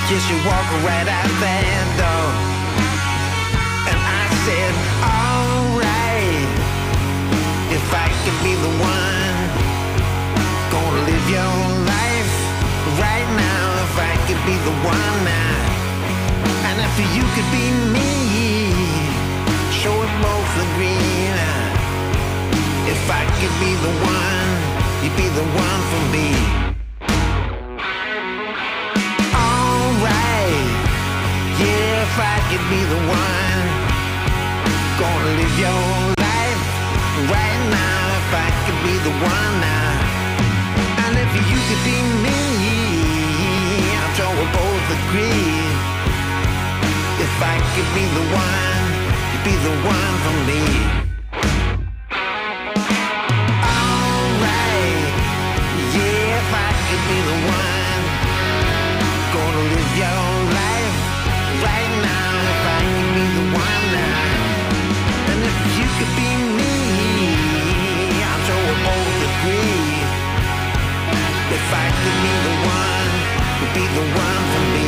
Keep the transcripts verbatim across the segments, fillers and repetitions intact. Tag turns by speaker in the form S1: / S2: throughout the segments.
S1: Yes, you walk right out that door. And I said, alright, if I could be the one, gonna live your life right now. If I could be the one now, and if you could be me, show it both agree now. If I could be the one, you'd be the one for me. Alright, yeah, if I could be the one, gonna live your life right now. If I could be the one now, and if you could be me, I'm sure we'll both agree. If I could be the one, you'd be the one for me. Alright, yeah, if I could be the one, gonna live your life right now. If I could be the one now, and if you could be me, I'm sure we'll both agree. If I could be the one, you'd be the one for me.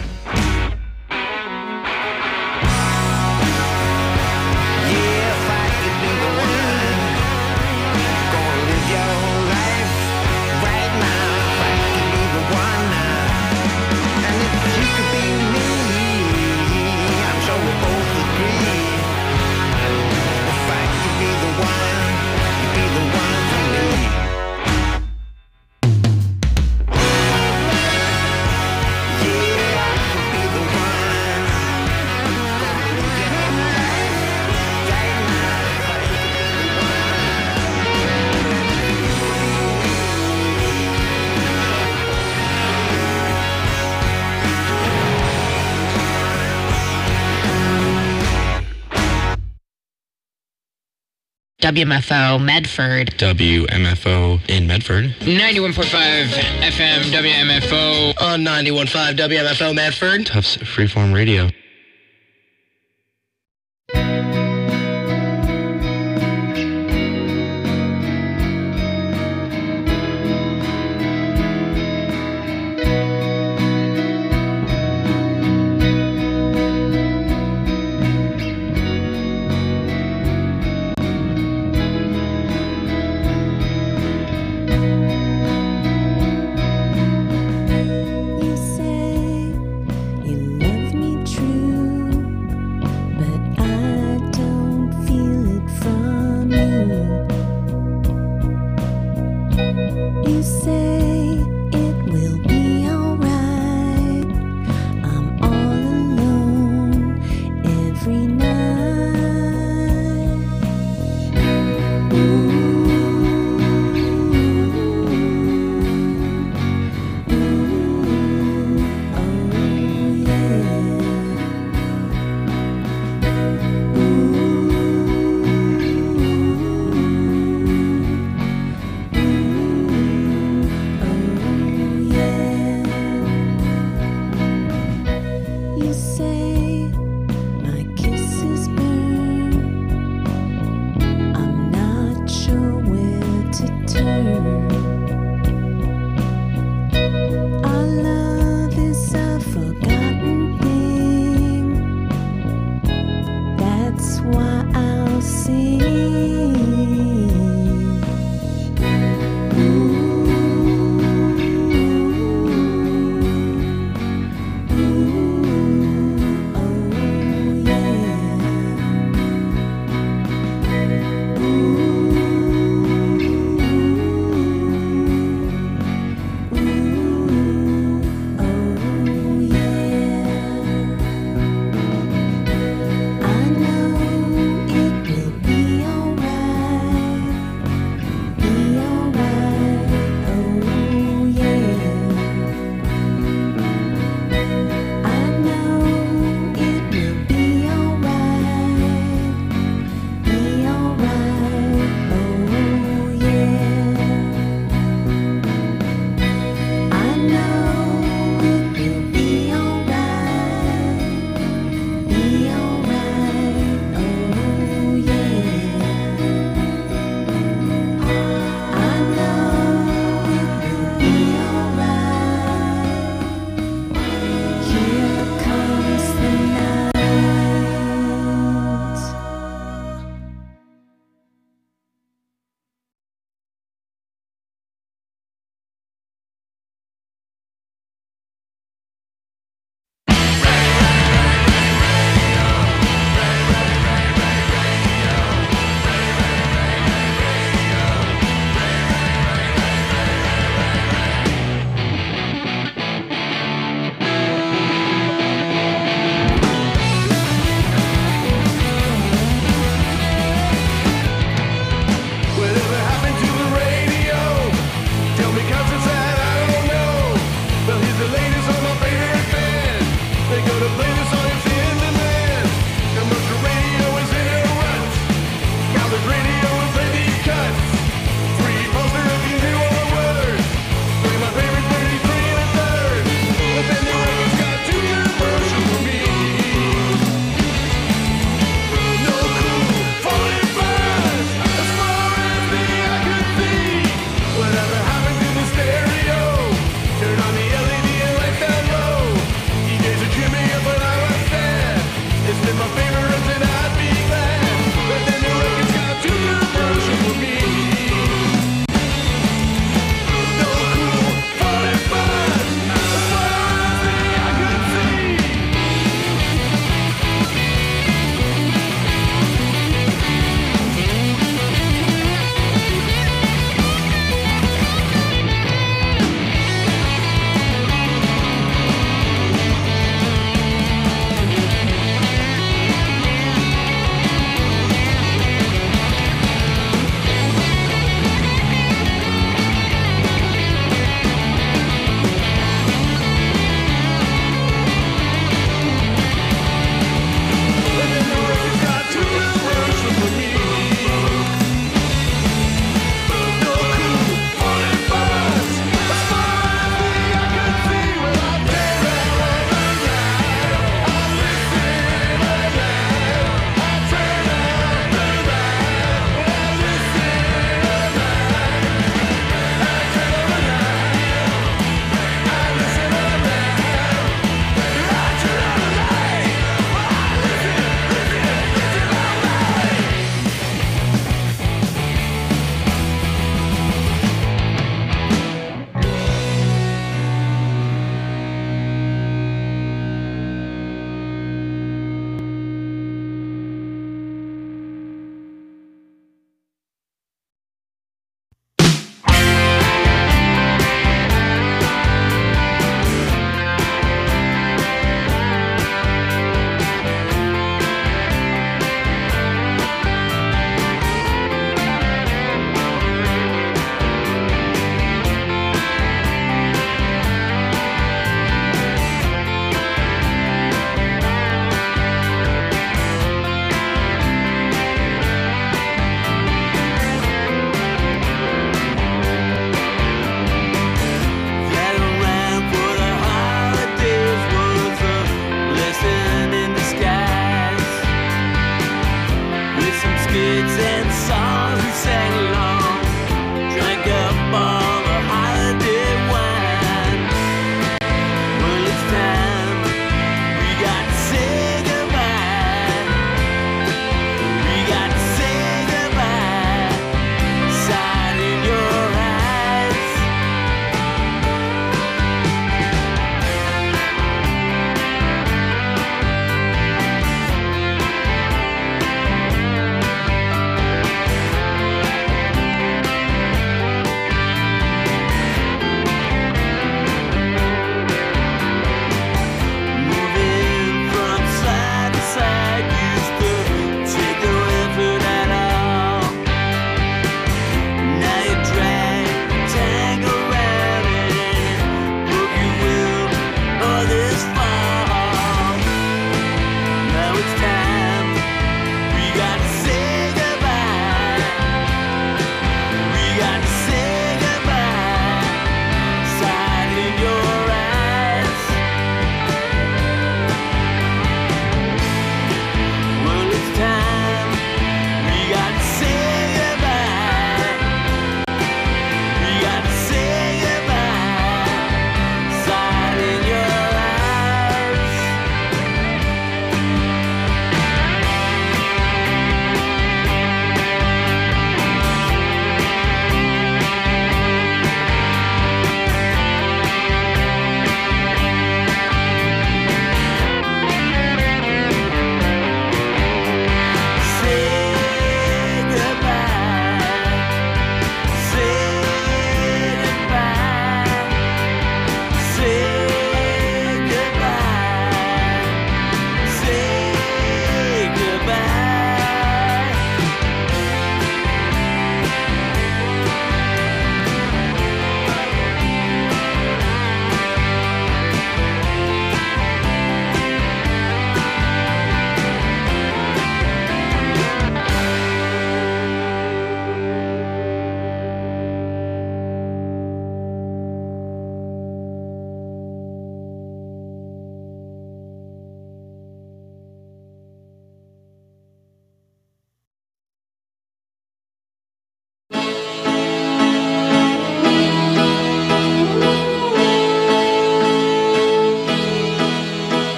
S2: W M F O Medford.
S3: W M F O in Medford.
S4: ninety-one point five F M W M F O.
S5: On ninety-one point five W M F O Medford.
S3: Tufts Freeform Radio.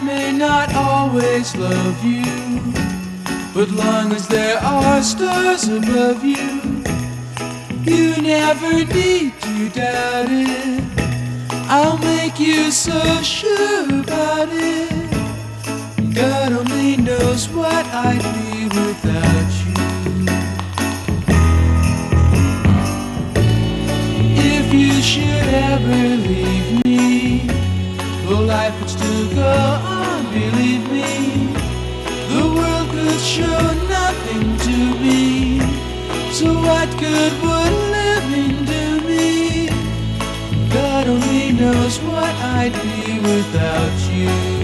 S6: may not always love you, but long as there are stars above you, you never need to doubt it. I'll make you so sure about it. God only knows what I'd be without you. If you should ever leave me, well, life would still go on, believe me. The world could show nothing to me, so what good would living do me? God only knows what I'd be without you.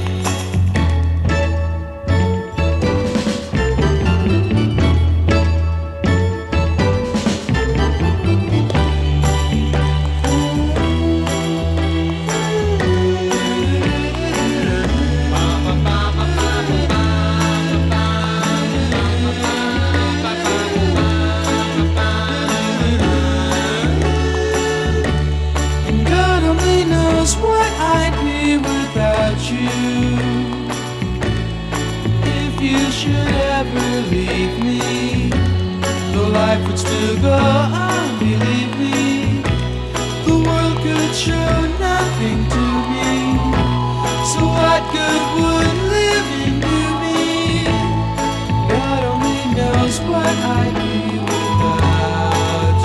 S6: Life would still go on, believe me. The world could show nothing to me, so what good would living do me? God only knows what I'd be without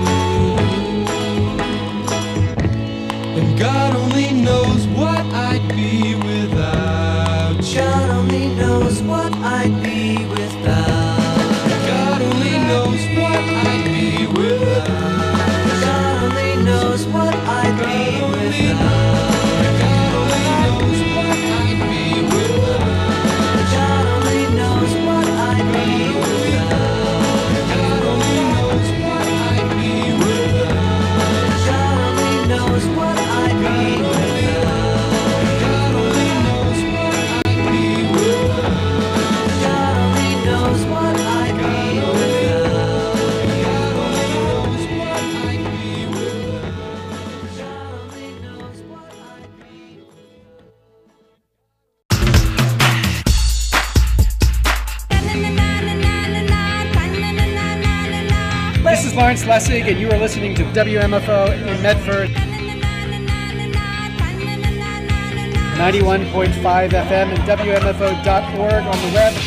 S6: you. And God only knows what I'd be without you. God only knows what I'd be without. God only knows what I'd be without. God only knows what I'd be without. God only knows what I'd be without. God only knows what I'd be without. God only knows what I'd be without. God only knows what I'd be without. God only knows what I'd be without. God only knows what I'd be
S7: This is Lawrence Lessig, and you are listening to W M F O in Medford. ninety-one point five F M and W M F O dot org on the web.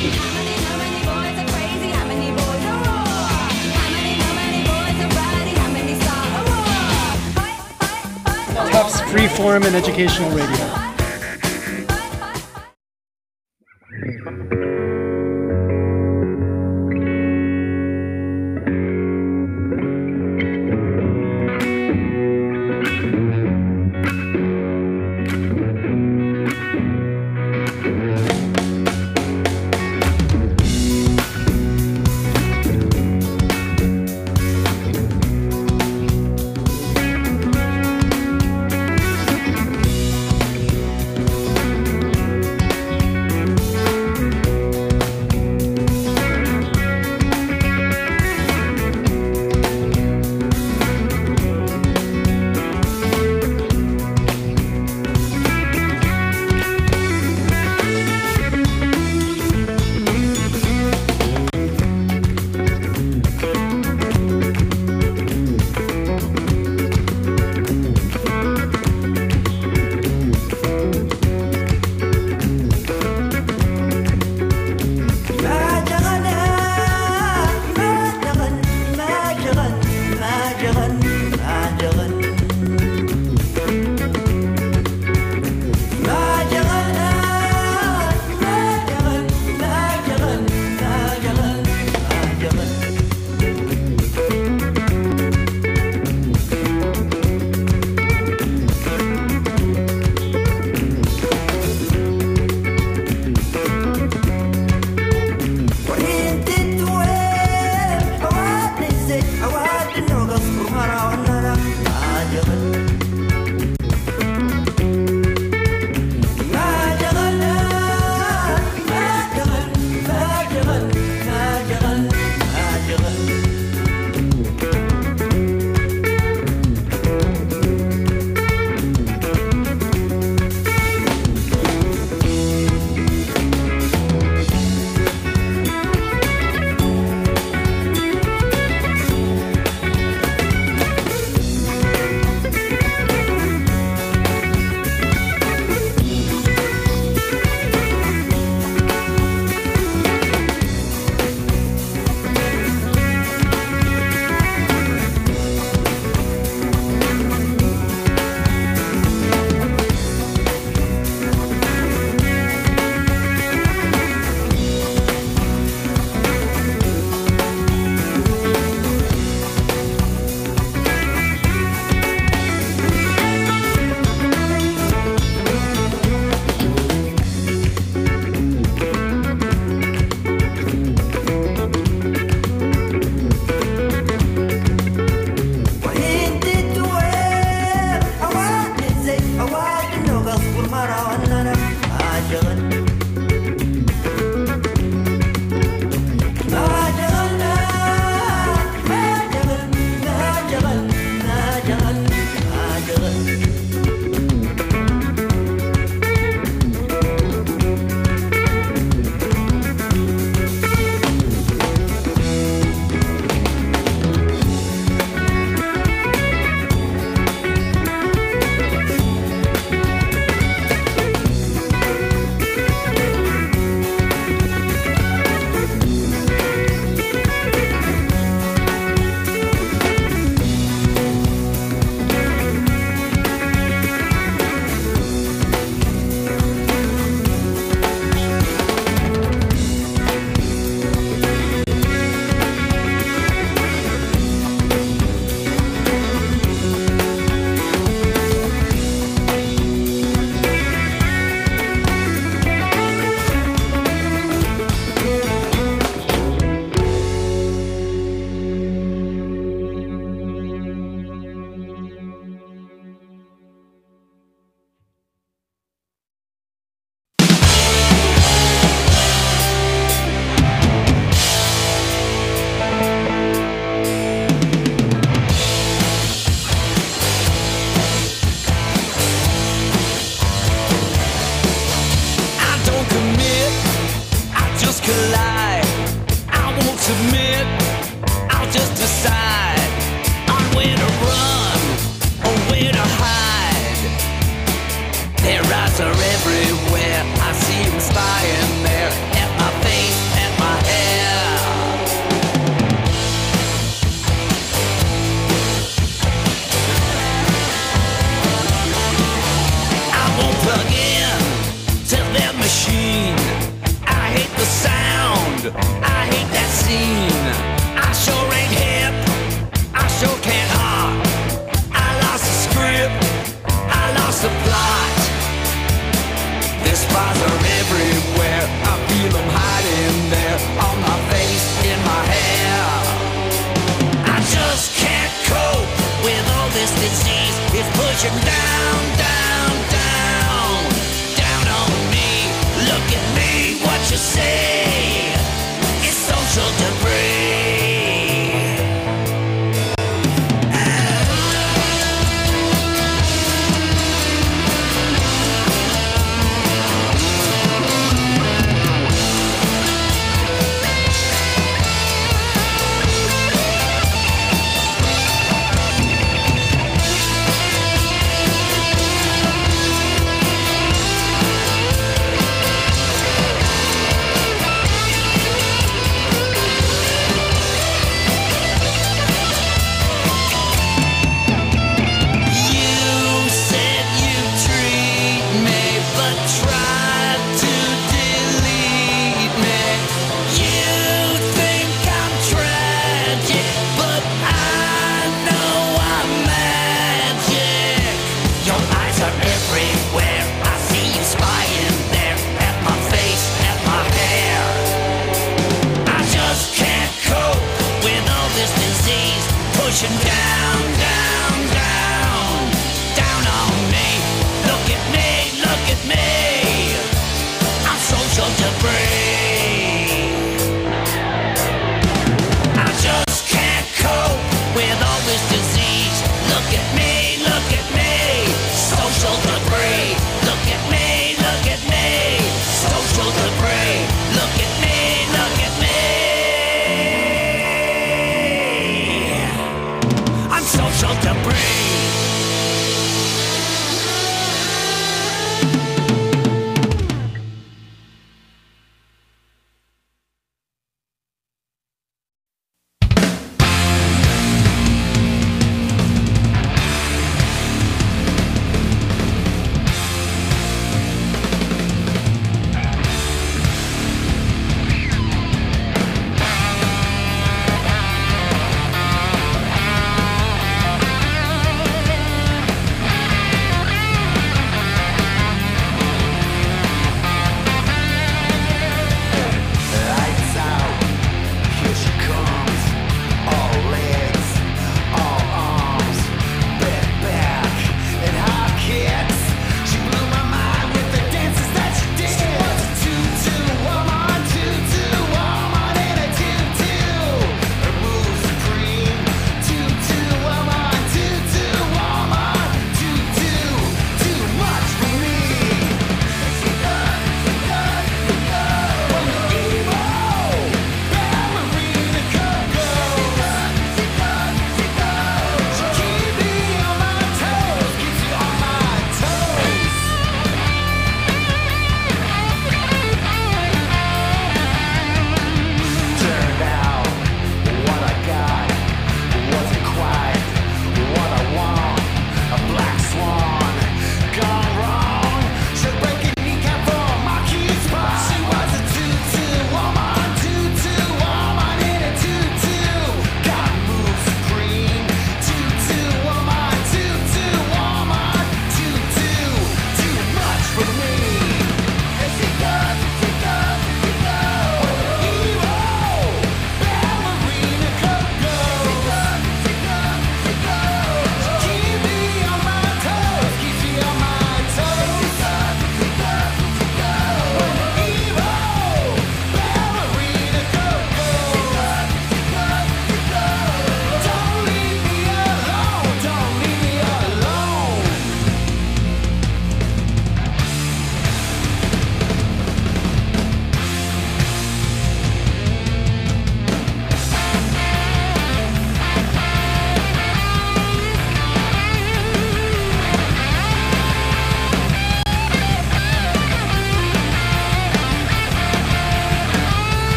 S7: Tufts Freeform and Educational Radio.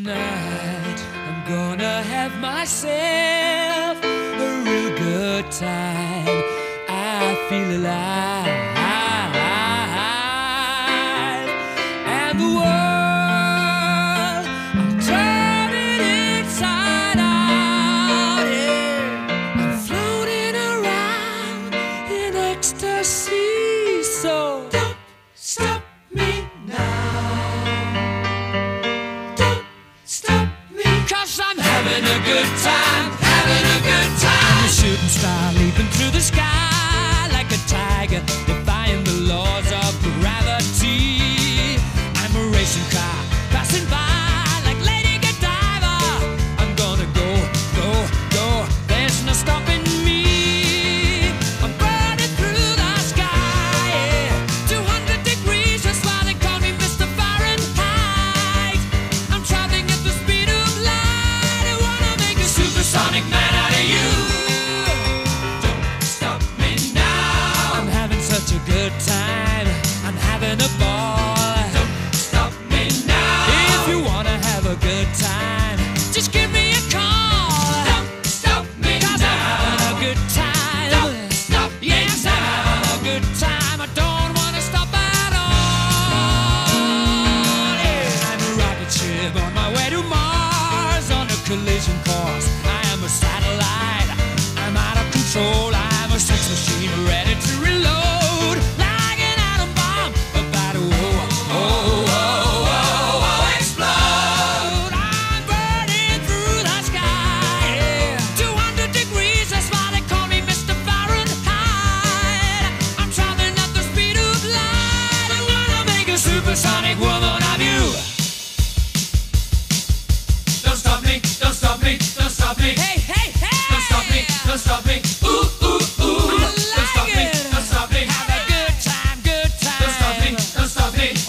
S6: Tonight I'm gonna have myself a real good time. I feel alive, and the world, I'll turn it inside out. Yeah. I'm floating around in ecstasy, so don't stop me now. Stop me, cause I'm having a good time, having a good time. I'm a shooting star leaping through the sky like a tiger, defying the laws of gravity. I'm a racing car passing by like Lady Godiva. I'm gonna go, go, go, there's no stopping me. I'm burning through the sky, yeah. two hundred degrees, that's why they call me Mister Fahrenheit. I'm traveling at the speed of light. I wanna make a supersonic man out of you. Don't stop me now. I'm having such a good time, I'm having a ball. Don't stop me now. If you wanna have a good time, just give me a call. Don't stop me now. I'm having a good time. Don't stop me yes, now. I'm having a good time. I don't wanna stop at all. Yeah. I'm a rocket ship on my way to Mars on a collision course. I am a satellite. I'm out of control. I'm a sex machine ready to reload. Like an atom bomb about to oh, oh, oh, oh, oh, explode. I'm burning through the sky. Yeah. two hundred degrees, that's why they call me Mister Fahrenheit. I'm traveling at the speed of light. I wanna make a supersonic woman of you. Don't stop me, don't stop me, don't stop me. Hey, hey, hey! Don't stop me, don't stop me. Ooh, ooh, ooh. I like don't stop it. me, don't stop me. Have a good time, good time. Don't stop me, don't stop me. Oh!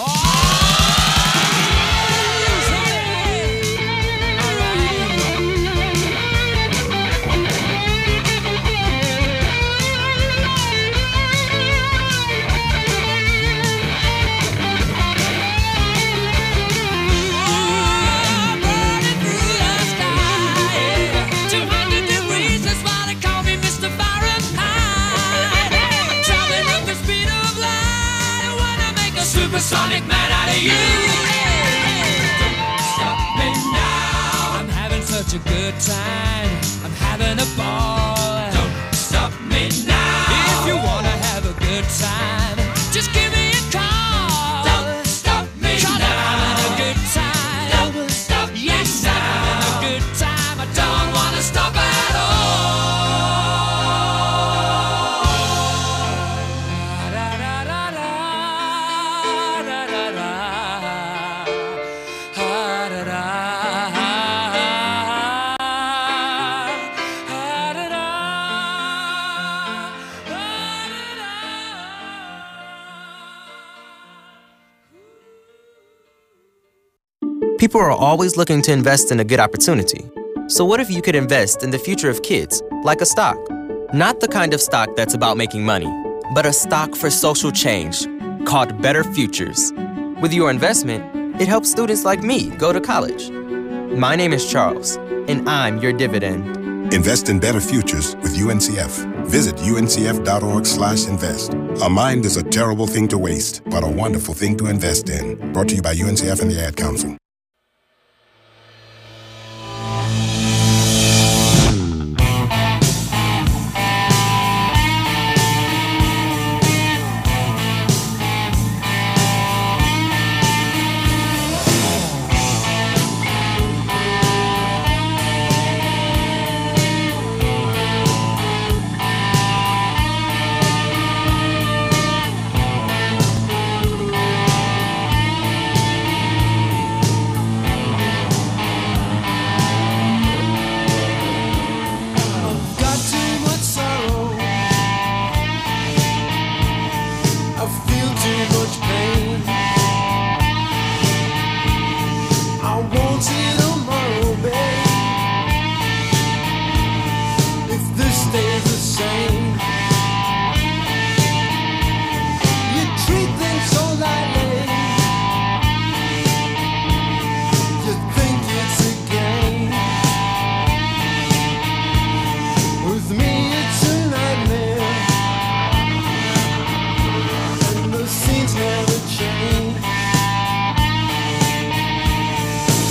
S6: Burning through the sky, two hundred degrees, that's why they call me Mister Fahrenheit. Traveling at the speed of light, I wanna make a supersonic man out of you. Don't stop me now. I'm having such a good time, I'm having a ball. Don't stop me now. If you wanna have a good time, just give me a call. Don't stop me now. I'm having a good time. Don't stop yes, I'm having a good time. I don't wanna stop at all. Da, da, da, da, da, da, da. Ah, da, da. Ah, da, da.
S8: People are always looking to invest in a good opportunity. So what if you could invest in the future of kids, like a stock? Not the kind of stock that's about making money, but a stock for social change, called Better Futures. With your investment, it helps students like me go to college. My name is Charles, and I'm your dividend.
S9: Invest in better futures with U N C F. Visit uncf.org slash invest. A mind is a terrible thing to waste, but a wonderful thing to invest in. Brought to you by U N C F and the Ad Council.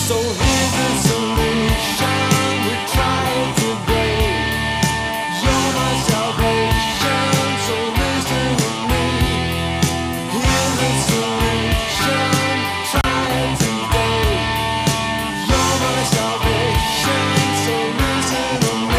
S6: So here's the solution. We try it today. You're my salvation. So listen to me. Here's the solution. Try it today. You're my salvation. So listen to me.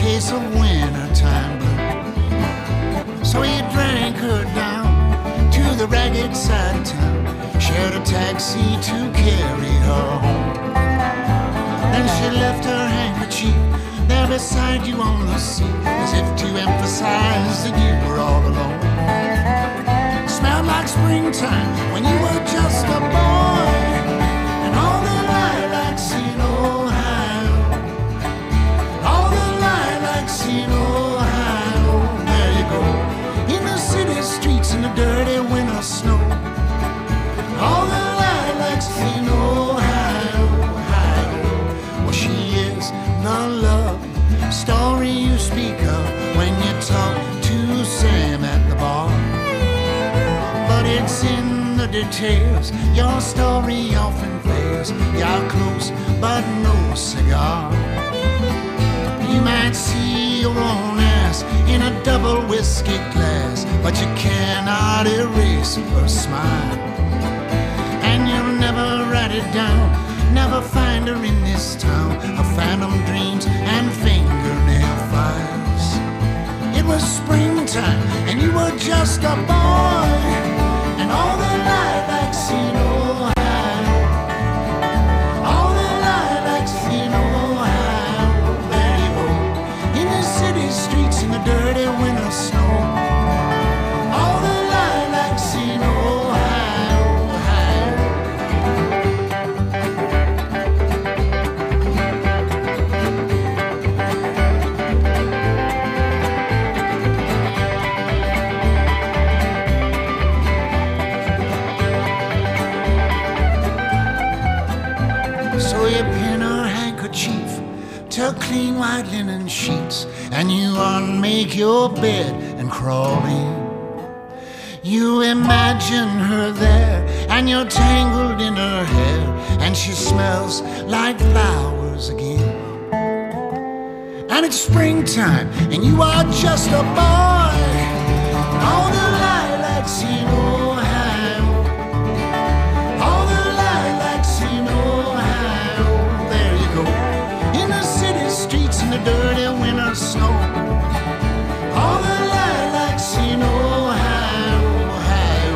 S10: case of wintertime blues. So he drank her down to the ragged side of town, shared a taxi to carry her home. Then she left her handkerchief there beside you on the seat, as if to emphasize that you were all alone. Smelled like springtime when you were just a boy, and all the lilacs in Ohio, all the lilacs in Ohio. There you go, in the city streets in the dirty winter snow, all the lilacs in Ohio, Ohio. Well, she is the love story you speak of when you talk to Sam at the bar. But it's in the details your story often fails. You're close but no cigar. You might see your own ass in a double whiskey glass, but you cannot erase her smile. And you'll never write it down, never find her in this town of phantom dreams and fingernail files. It was springtime and you were just a boy, and all the lilacs in Ohio, all the lilacs in Ohio. There you go, in the city streets in the dirty winter snow, all the lilacs in Ohio, Ohio. So you pin her handkerchief to clean white linen sheets, and you unmake your bed and crawl in. You imagine her there, and you're tangled in her hair, and she smells like flowers again. And it's springtime, and you are just a boy, all the lilacs in Ohio, all the lilacs in Ohio. There you go, in the city streets in the dirty winter snow, all the lilacs in Ohio, Ohio.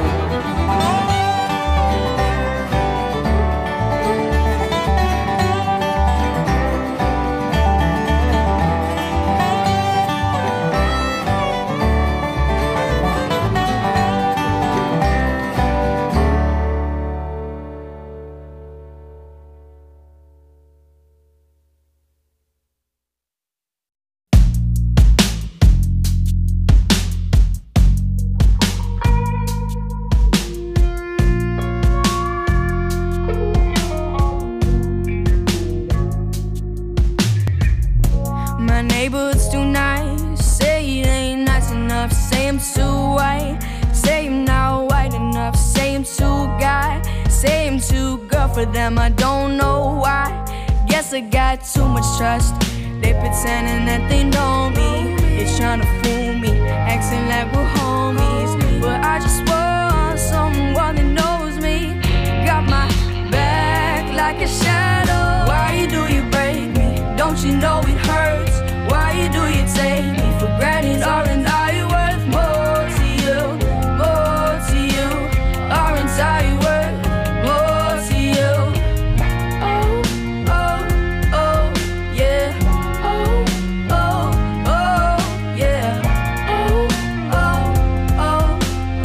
S11: My neighborhood's too nice, say it ain't nice enough, say I'm too white, say I'm not white enough, say I'm too guy, say I'm too girl for them, I don't know why. Guess I got too much trust, they pretending that they know me, they tryna fool me, acting like we're homies, but I just want someone that knows me, got my back like a shadow. Why you do you break me? Don't you know it hurts? Why you do you take me for granted? Aren't I worth more to you? More to you? Aren't I worth more to you? Oh, oh, oh, yeah. Oh, oh, oh, yeah. Oh, oh, oh,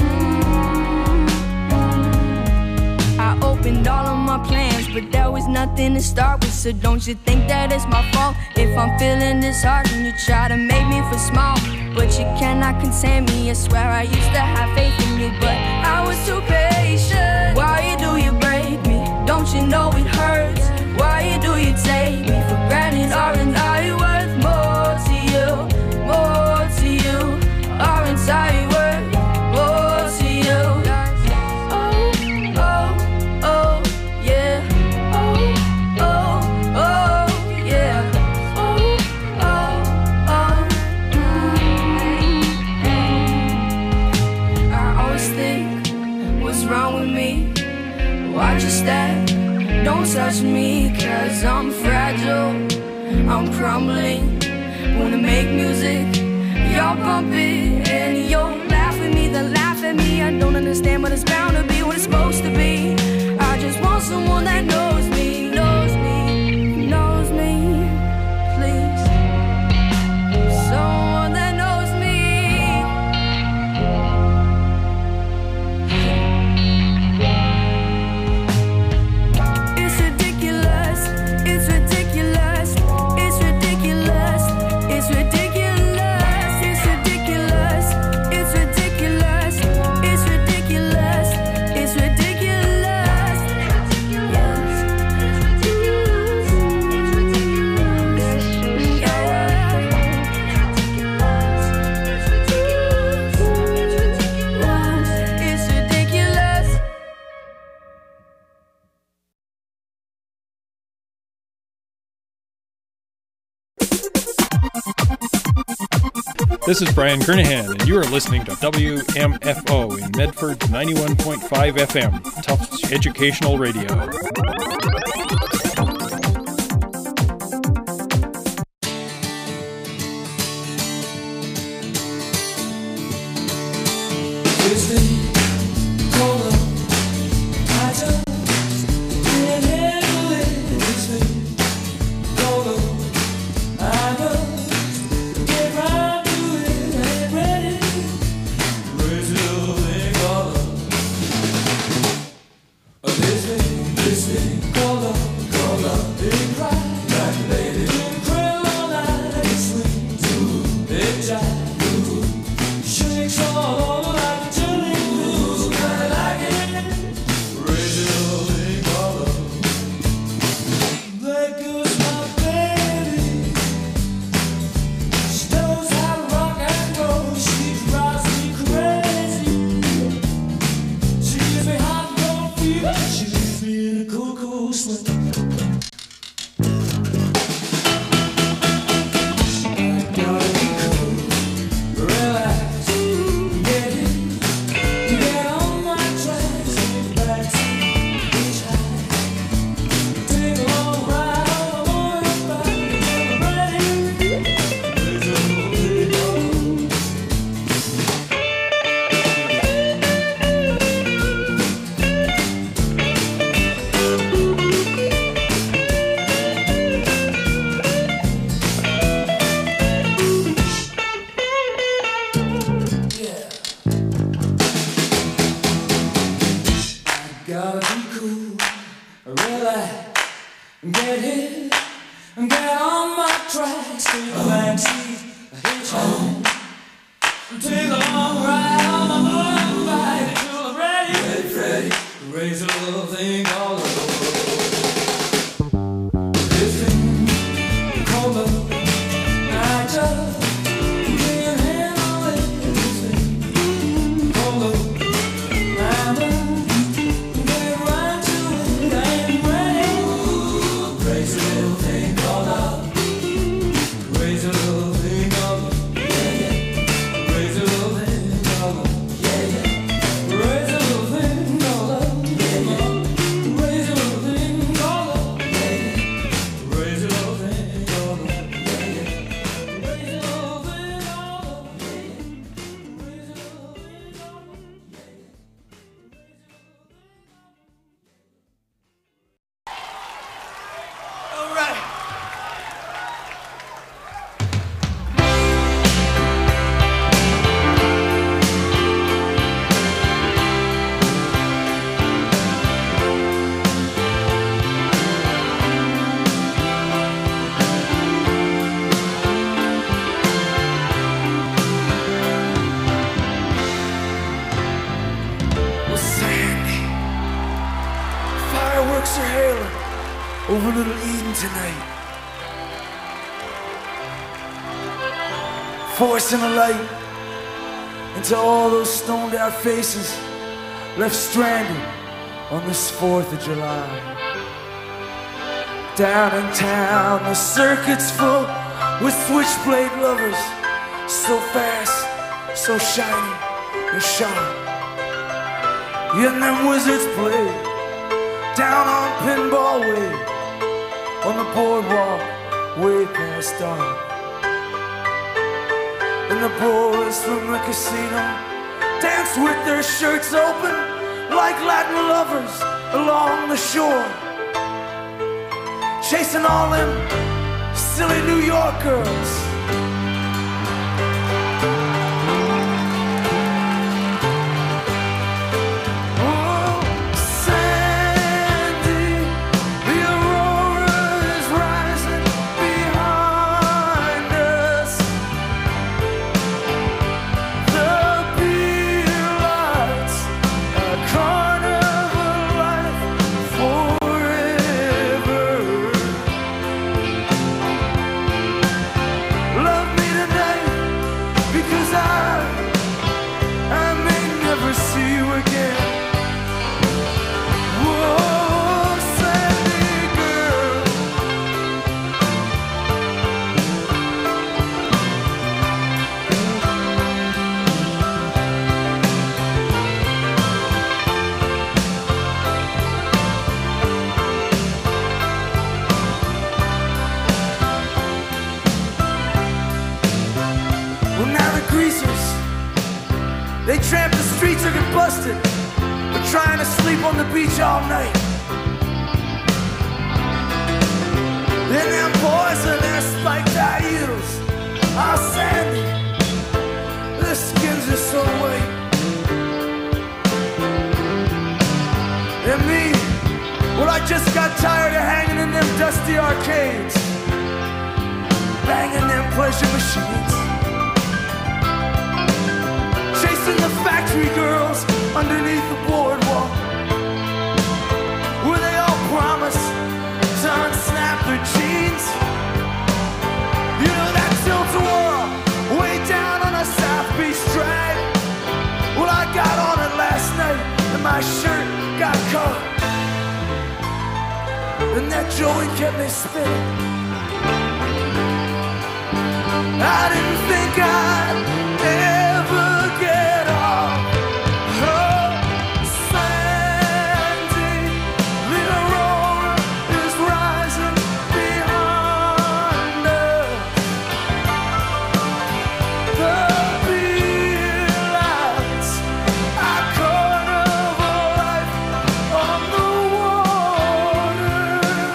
S11: mm-hmm. I opened all of my plans, but there was nothing to start with. So don't you think that it's my fault if I'm feeling disheartened? You try to make me feel small, but you cannot contain me. I swear I used to have faith in you, but I was too patient. Why do you break me? Don't you know it hurts? Why do you take me for granted? Aren't I worth more to you? More to you? Aren't I worth more to you? Oh, oh, oh, yeah. Oh, oh, oh, yeah. Oh, oh, oh, mm-hmm. I always think, what's wrong with me? Watch your step, don't touch me, cause I'm fragile, I'm crumbling, Wanna make music, y'all bump it, and you'll laugh at me, then laugh at me. I don't understand, but it's bound to be what it's supposed to be. I just want someone that knows me, knows me, knows me, please. Someone that knows me. It's ridiculous, it's ridiculous, it's ridiculous, it's ridiculous, it's ridiculous, it's ridiculous, it's ridiculous, it's ridiculous. It's ridiculous.
S12: This is Brian Kernahan, and you are listening to W M F O in Medford's ninety-one point five F M, Tufts Educational Radio.
S6: Over Little Eden tonight, forcing a light into all those stoned out faces left stranded on this fourth of July. Down in town, the circuit's full with switchblade lovers, so fast, so shiny and sharp. And them wizards play down on Pinball Way, on the boardwalk, way past dark. And the boys from the casino dance with their shirts open like Latin lovers along the shore, chasing all them silly New York girls. They tramp the streets or get busted for trying to sleep on the beach all night. Then them boys in their spiked high heels are sandy, their skins are so white. And me, well, I just got tired of hanging in them dusty arcades, banging them pleasure machines, the factory girls underneath the boardwalk, where they all promise to unsnap their jeans. You know that tilt-a-whirl way down on a South Beach drag? Well, I got on it last night and my shirt got caught, and that joint kept me spinning. I didn't think I'd ever get off. Oh, Sandy, the aurora is rising behind us. The beer lights are carnival life on the water.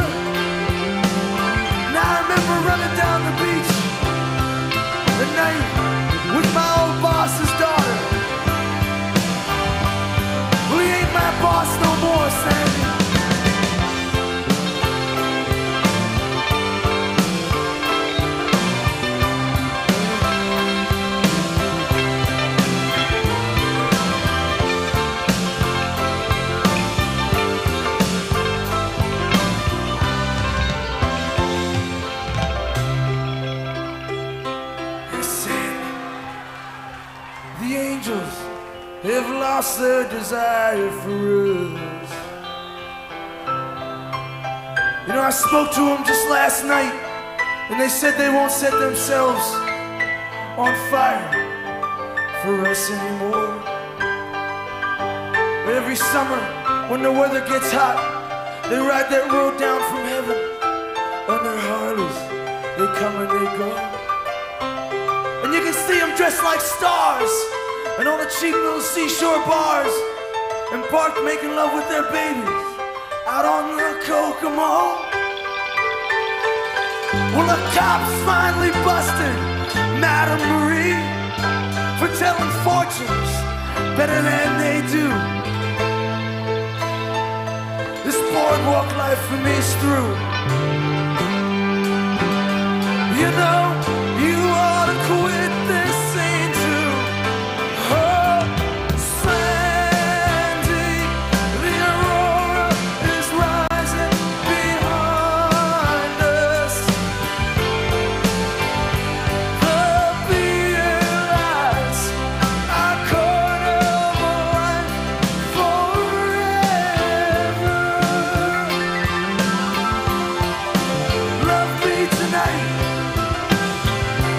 S6: Now I remember running down the beach at night with my old boss's daughter. Well, he ain't my boss no more, Sandy. The angels have lost their desire for us. You know, I spoke to them just last night, and they said they won't set themselves on fire for us anymore. Every summer, when the weather gets hot, they ride that road down from heaven on their Harleys. They come and they go. And you can see them dressed like stars and on the cheap little seashore bars, and bark making love with their babies out on the Kokomo. Well, the cops finally busted Madame Marie for telling fortunes better than they do. This boardwalk life for me is through. You know, you ought to quit this scene too. Oh, Sandy, the aurora is rising behind us. The beer lights are carnival life forever. Love me tonight.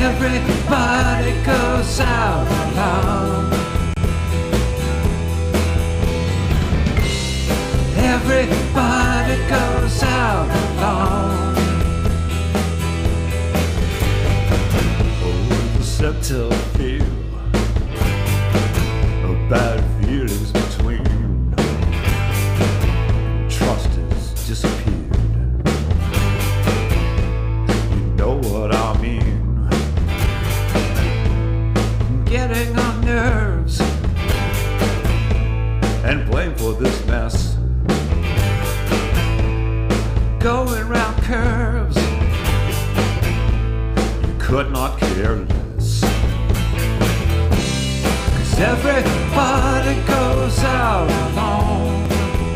S6: Everybody goes out alone. Everybody goes out alone. Oh, the subtle feel of bad feelings between. Trust has disappeared. You know what I mean. Getting on nerves and blame for this mess. Going round curves, you could not care less. 'Cause everybody goes out alone.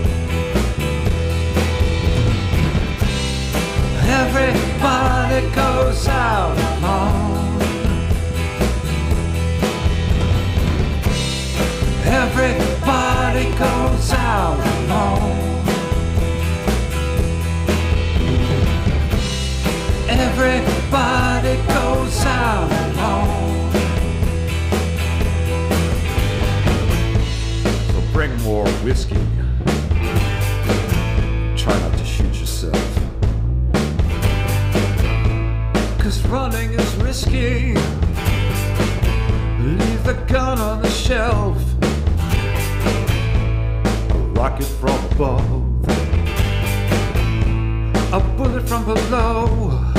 S6: Everybody goes out alone. Everybody goes out alone. Everybody goes out alone. So bring more whiskey. Try not to shoot yourself. 'Cause running is risky. Leave the gun on the shelf. A rocket from above. A bullet from below.